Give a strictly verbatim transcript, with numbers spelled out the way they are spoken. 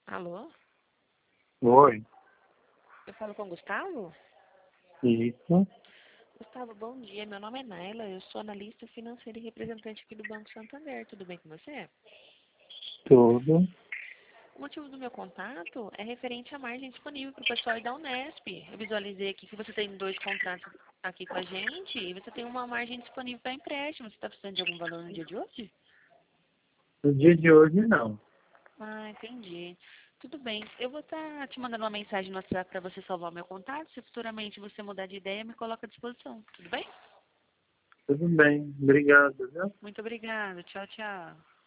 Alô? Oi, Eu falo com o Gustavo? isso, Gustavo, bom dia. Meu nome é Naila. Eu sou analista financeira e representante aqui do Banco Santander. Tudo bem com você? tudo. O motivo do meu contato é referente à margem disponível para o pessoal da Unesp. Eu visualizei aqui que você tem dois contratos aqui com a gente e você tem uma margem disponível para empréstimo. Você está precisando de algum valor no dia de hoje? No dia de hoje, não. Ah, entendi. Tudo bem. Eu vou estar te mandando uma mensagem no WhatsApp para você salvar o meu contato. Se futuramente você mudar de ideia, me coloca à disposição. Tudo bem? Tudo bem, obrigado, viu? Muito obrigada. Tchau, tchau.